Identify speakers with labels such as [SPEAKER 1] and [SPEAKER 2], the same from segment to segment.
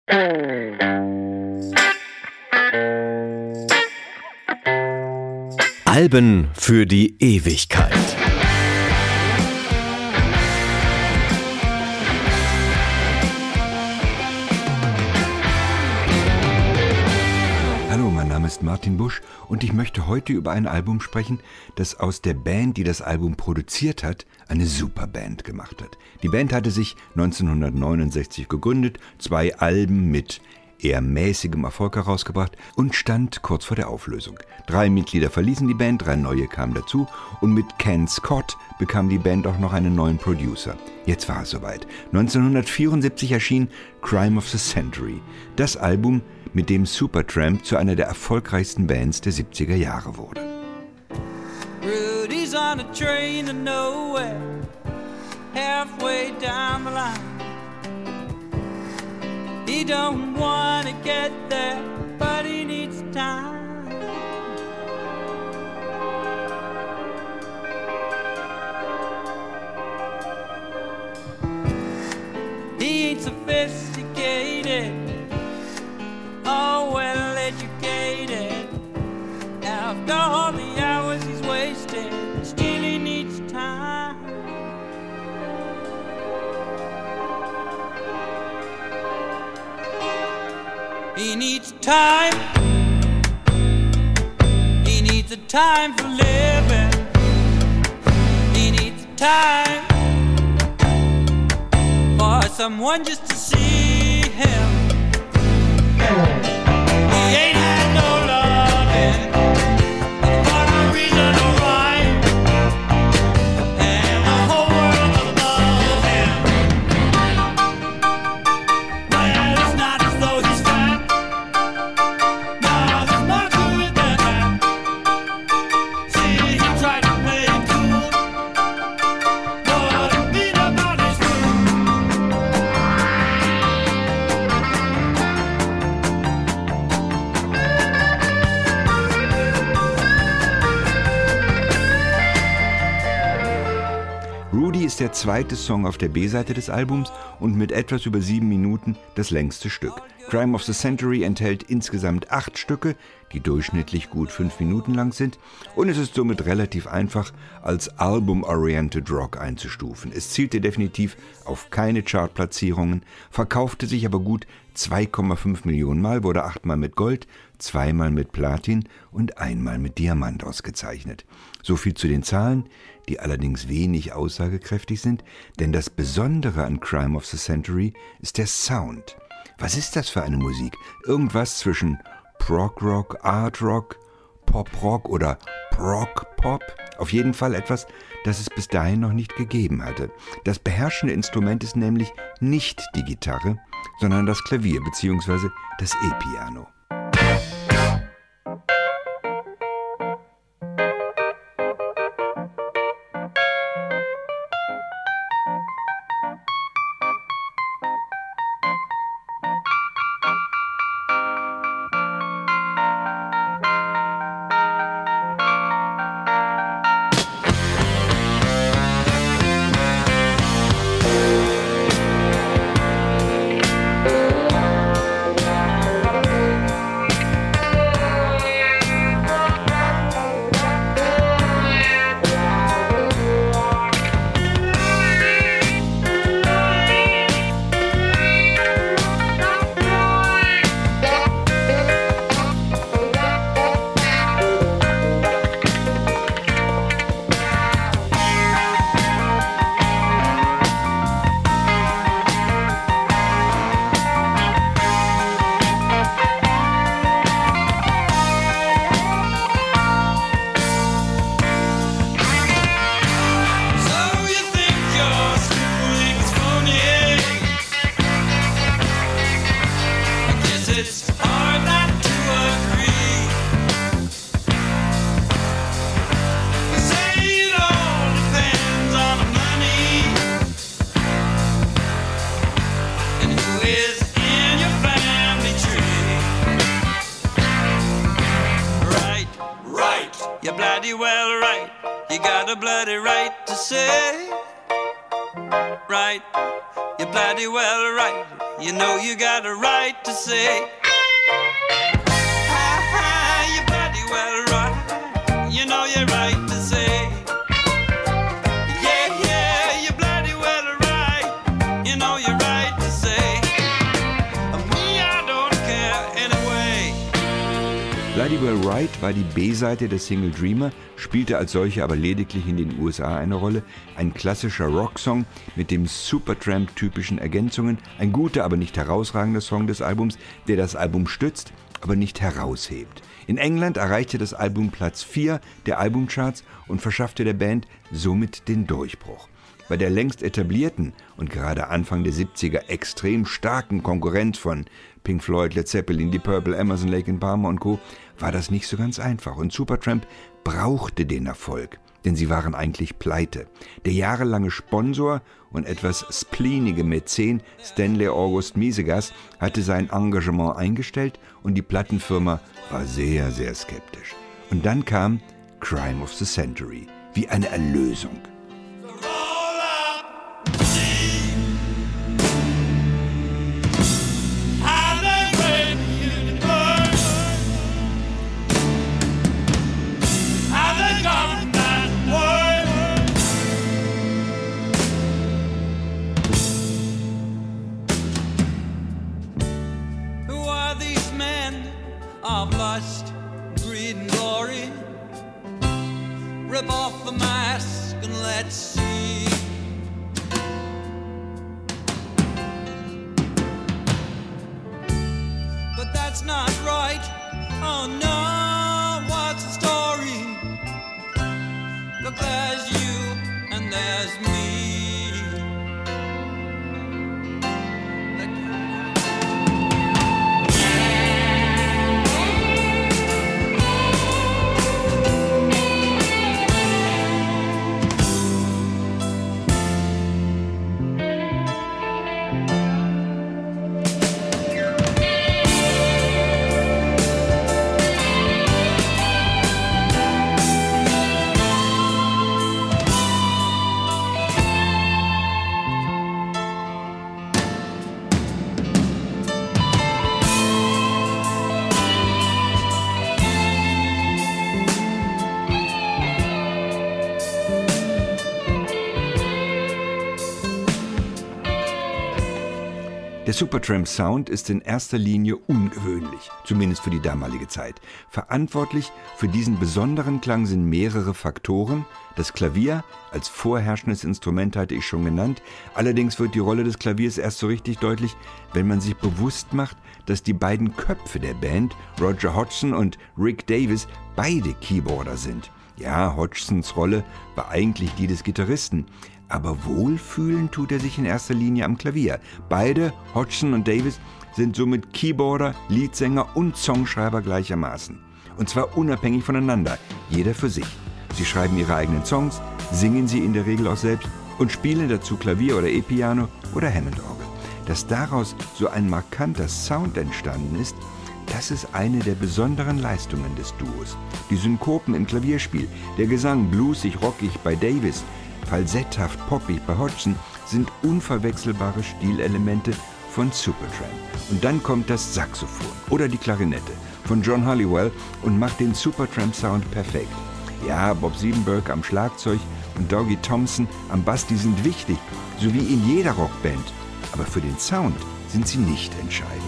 [SPEAKER 1] Alben für die Ewigkeit.
[SPEAKER 2] Hallo, mein Name ist Martin Busch und ich möchte heute über ein Album sprechen, das aus der Band, die das Album produziert hat, eine Superband gemacht hat. Die Band hatte sich 1969 gegründet, 2 Alben mit eher mäßigem Erfolg herausgebracht und stand kurz vor der Auflösung. 3 Mitglieder verließen die Band, 3 neue kamen dazu und mit Ken Scott bekam die Band auch noch einen neuen Producer. Jetzt war es soweit. 1974 erschien Crime of the Century, das Album, mit dem Supertramp zu einer der erfolgreichsten Bands der 70er Jahre wurde.
[SPEAKER 3] Rudy's on a train to nowhere, halfway down the line. He don't wanna get there, but he needs time. He ain't sophisticated, oh well educated. After all the hours he's wasted, still he needs time. He needs time. He needs a time for living. He needs time for someone just to see him. He ain't had no loving for no reason or rhyme, and the whole world above him. Well, it's not as though he's fat. No, there's more to it than that. See, he tried to play it cool, but beat up on his fool.
[SPEAKER 2] Rudy ist der zweite Song auf der B-Seite des Albums und mit etwas über 7 Minuten das längste Stück. Crime of the Century enthält insgesamt 8 Stücke, die durchschnittlich gut 5 Minuten lang sind, und es ist somit relativ einfach als Album-Oriented Rock einzustufen. Es zielte definitiv auf keine Chartplatzierungen, verkaufte sich aber gut 2,5 Millionen Mal, wurde 8-mal mit Gold, 2-mal mit Platin und 1-mal mit Diamant ausgezeichnet. So viel zu den Zahlen, die allerdings wenig aussagekräftig sind, denn das Besondere an Crime of the Century ist der Sound. Was ist das für eine Musik? Irgendwas zwischen Prog-Rock, Art-Rock, Pop-Rock oder Prog-Pop? Auf jeden Fall etwas, das es bis dahin noch nicht gegeben hatte. Das beherrschende Instrument ist nämlich nicht die Gitarre, sondern das Klavier bzw. das E-Piano.
[SPEAKER 3] bloody well right. You got a bloody right to say, right,
[SPEAKER 4] you're bloody well right. You know you got a right to say, you're bloody well right. You know you're right to say, yeah, you're bloody well right. You know you're right to say, me, I don't care anyway.
[SPEAKER 2] Bloody Well Right war die B-Seite der Single Dreamer, spielte als solche aber lediglich in den USA eine Rolle. Ein klassischer Rocksong mit dem Supertramp-typischen Ergänzungen, ein guter, aber nicht herausragender Song des Albums, der das Album stützt, aber nicht heraushebt. In England erreichte das Album Platz 4 der Albumcharts und verschaffte der Band somit den Durchbruch. Bei der längst etablierten und gerade Anfang der 70er extrem starken Konkurrenz von Pink Floyd, Led Zeppelin, Deep Purple, Emerson, Lake and Palmer und Co. war das nicht so ganz einfach und Supertramp brauchte den Erfolg, denn sie waren eigentlich pleite. Der jahrelange Sponsor und etwas spleenige Mäzen Stanley August Miesegas hatte sein Engagement eingestellt und die Plattenfirma war sehr, sehr skeptisch. Und dann kam Crime of the Century, wie eine Erlösung.
[SPEAKER 4] Of lust, greed and glory. Rip off the mask and let's see. But that's not right. Oh no, what's the story? Look, there's you and there's me.
[SPEAKER 2] Der Supertramp-Sound ist in erster Linie ungewöhnlich, zumindest für die damalige Zeit. Verantwortlich für diesen besonderen Klang sind mehrere Faktoren. Das Klavier als vorherrschendes Instrument hatte ich schon genannt. Allerdings wird die Rolle des Klaviers erst so richtig deutlich, wenn man sich bewusst macht, dass die beiden Köpfe der Band, Roger Hodgson und Rick Davies, beide Keyboarder sind. Ja, Hodgsons Rolle war eigentlich die des Gitarristen. Aber wohlfühlen tut er sich in erster Linie am Klavier. Beide, Hodgson und Davies, sind somit Keyboarder, Leadsänger und Songschreiber gleichermaßen. Und zwar unabhängig voneinander, jeder für sich. Sie schreiben ihre eigenen Songs, singen sie in der Regel auch selbst und spielen dazu Klavier oder E-Piano oder Hammond-Orgel. Dass daraus so ein markanter Sound entstanden ist, das ist eine der besonderen Leistungen des Duos. Die Synkopen im Klavierspiel, der Gesang bluesig, rockig bei Davies, falsetthaft poppig bei Hodgson sind unverwechselbare Stilelemente von Supertramp. Und dann kommt das Saxophon oder die Klarinette von John Halliwell und macht den Supertramp-Sound perfekt. Ja, Bob Siebenberg am Schlagzeug und Dougie Thompson am Bass, die sind wichtig, so wie in jeder Rockband. Aber für den Sound sind sie nicht entscheidend.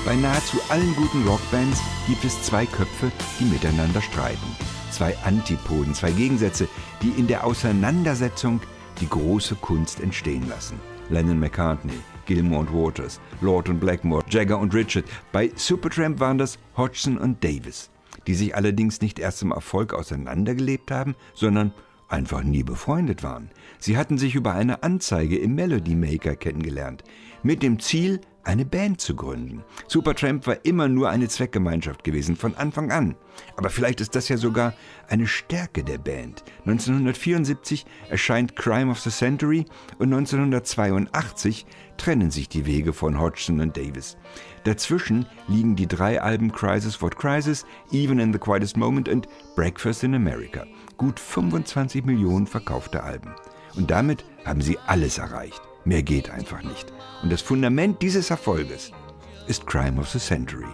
[SPEAKER 2] Bei nahezu allen guten Rockbands gibt es zwei Köpfe, die miteinander streiten. Zwei Antipoden, zwei Gegensätze, die in der Auseinandersetzung die große Kunst entstehen lassen. Lennon-McCartney, Gilmour und Waters, Lord und Blackmore, Jagger und Richard. Bei Supertramp waren das Hodgson und Davis, die sich allerdings nicht erst zum Erfolg auseinandergelebt haben, sondern einfach nie befreundet waren. Sie hatten sich über eine Anzeige im Melody Maker kennengelernt, mit dem Ziel, eine Band zu gründen. Supertramp war immer nur eine Zweckgemeinschaft gewesen, von Anfang an. Aber vielleicht ist das ja sogar eine Stärke der Band. 1974 erscheint Crime of the Century und 1982 trennen sich die Wege von Hodgson und Davis. Dazwischen liegen die 3 Alben Crisis What Crisis, Even in the Quietest Moment und Breakfast in America. Gut 25 Millionen verkaufte Alben. Und damit haben sie alles erreicht. Mehr geht einfach nicht. Und das Fundament dieses Erfolges ist Crime of the Century.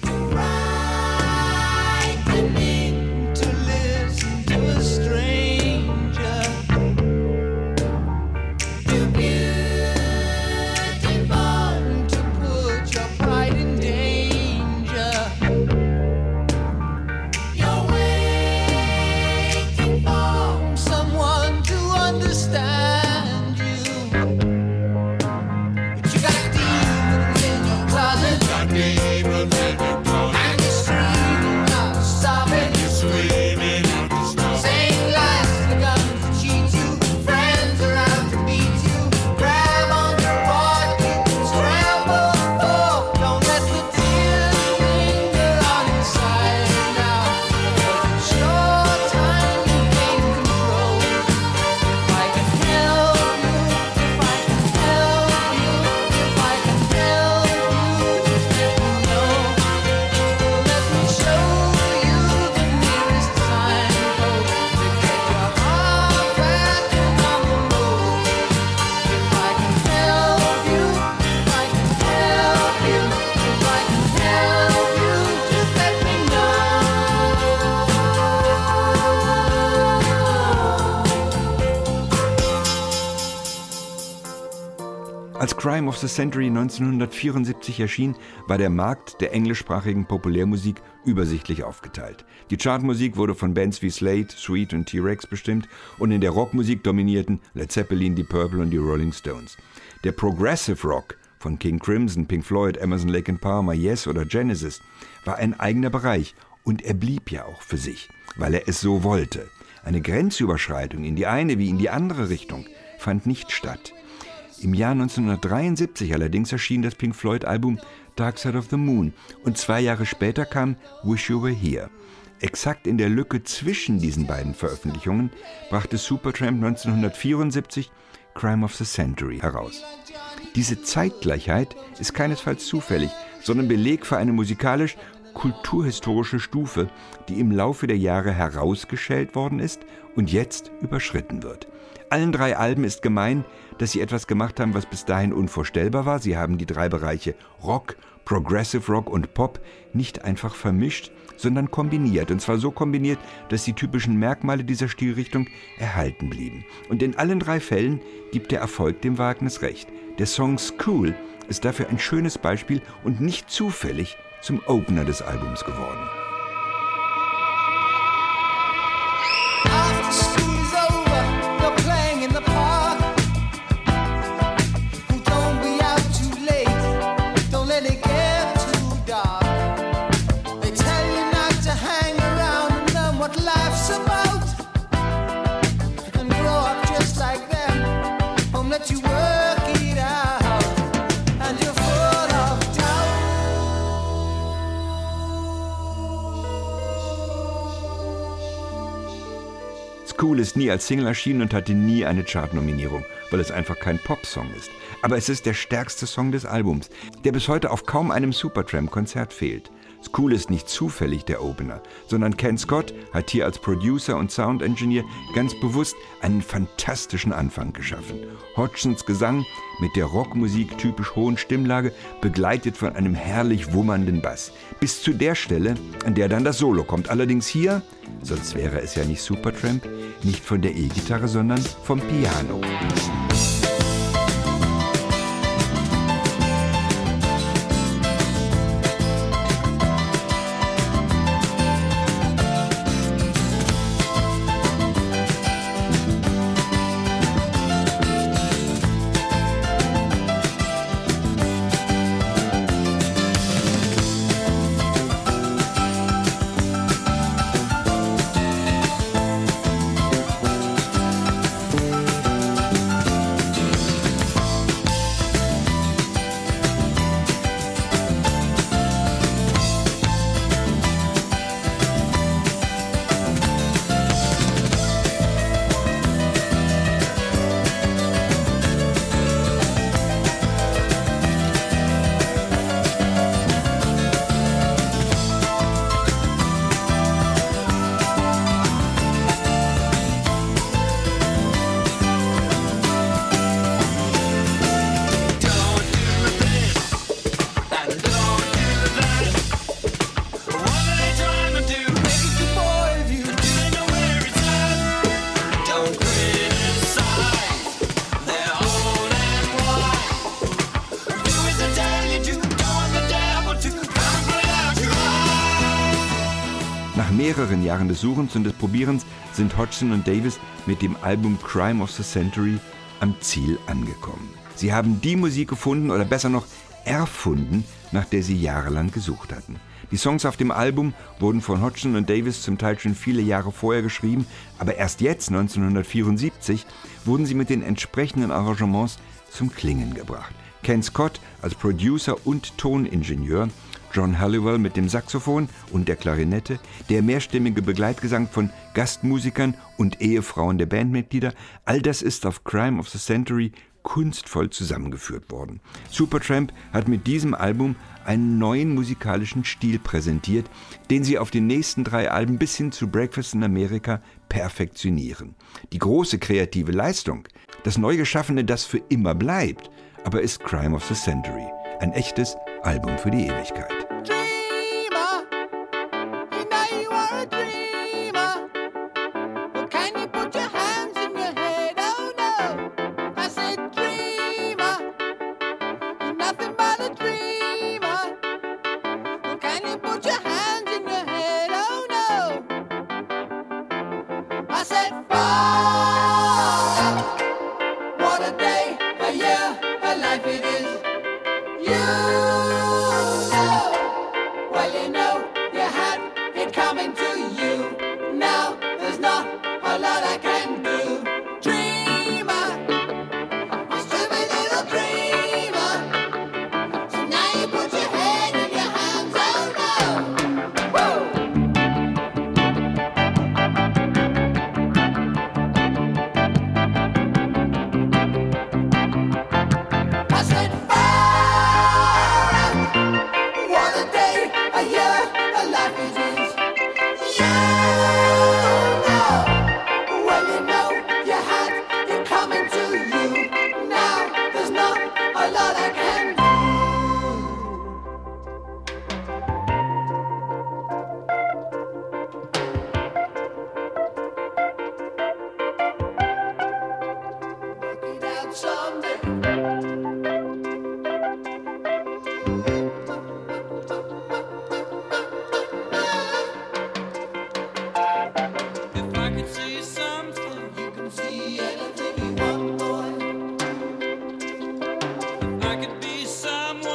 [SPEAKER 2] Als Crime of the Century 1974 erschien, war der Markt der englischsprachigen Populärmusik übersichtlich aufgeteilt. Die Chartmusik wurde von Bands wie Slade, Sweet und T-Rex bestimmt und in der Rockmusik dominierten Led Zeppelin, Deep Purple und die Rolling Stones. Der Progressive Rock von King Crimson, Pink Floyd, Emerson, Lake and Palmer, Yes oder Genesis war ein eigener Bereich und er blieb ja auch für sich, weil er es so wollte. Eine Grenzüberschreitung in die eine wie in die andere Richtung fand nicht statt. Im Jahr 1973 allerdings erschien das Pink Floyd-Album Dark Side of the Moon und 2 Jahre später kam Wish You Were Here. Exakt in der Lücke zwischen diesen beiden Veröffentlichungen brachte Supertramp 1974 Crime of the Century heraus. Diese Zeitgleichheit ist keinesfalls zufällig, sondern Beleg für eine musikalisch-kulturhistorische Stufe, die im Laufe der Jahre herausgeschält worden ist und jetzt überschritten wird. Allen 3 Alben ist gemein, dass sie etwas gemacht haben, was bis dahin unvorstellbar war. Sie haben die 3 Bereiche Rock, Progressive Rock und Pop nicht einfach vermischt, sondern kombiniert. Und zwar so kombiniert, dass die typischen Merkmale dieser Stilrichtung erhalten blieben. Und in allen 3 Fällen gibt der Erfolg dem Wagnis recht. Der Song School ist dafür ein schönes Beispiel und nicht zufällig zum Opener des Albums geworden. School ist nie als Single erschienen und hatte nie eine Chartnominierung, weil es einfach kein Popsong ist. Aber es ist der stärkste Song des Albums, der bis heute auf kaum einem Supertramp-Konzert fehlt. School ist nicht zufällig der Opener, sondern Ken Scott hat hier als Producer und Sound Engineer ganz bewusst einen fantastischen Anfang geschaffen. Hodgsons Gesang mit der Rockmusik typisch hohen Stimmlage, begleitet von einem herrlich wummernden Bass. Bis zu der Stelle, an der dann das Solo kommt. Allerdings hier, sonst wäre es ja nicht Supertramp, nicht von der E-Gitarre, sondern vom Piano. mehreren Jahren des Suchens und des Probierens sind Hodgson und Davis mit dem Album Crime of the Century am Ziel angekommen. Sie haben die Musik gefunden oder besser noch erfunden, nach der sie jahrelang gesucht hatten. Die Songs auf dem Album wurden von Hodgson und Davis zum Teil schon viele Jahre vorher geschrieben, aber erst jetzt, 1974, wurden sie mit den entsprechenden Arrangements zum Klingen gebracht. Ken Scott als Producer und Toningenieur, John Halliwell mit dem Saxophon und der Klarinette, der mehrstimmige Begleitgesang von Gastmusikern und Ehefrauen der Bandmitglieder, all das ist auf Crime of the Century kunstvoll zusammengeführt worden. Supertramp hat mit diesem Album einen neuen musikalischen Stil präsentiert, den sie auf den nächsten 3 Alben bis hin zu Breakfast in America perfektionieren. Die große kreative Leistung, das neu Geschaffene, das für immer bleibt, aber ist Crime of the Century, ein echtes Album für die Ewigkeit.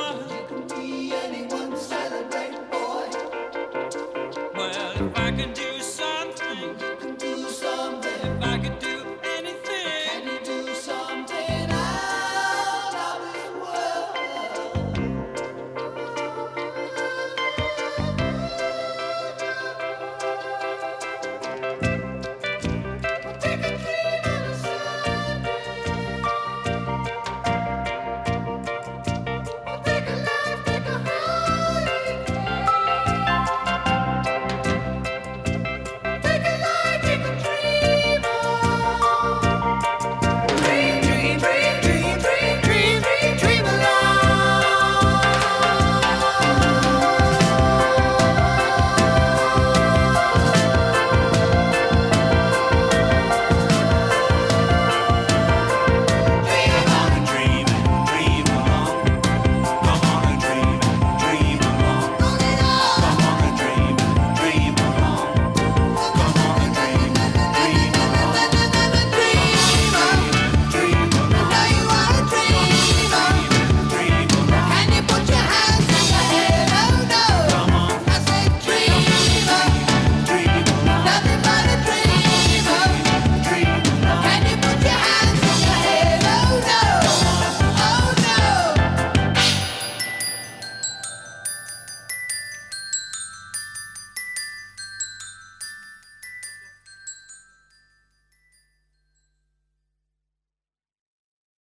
[SPEAKER 4] If I could do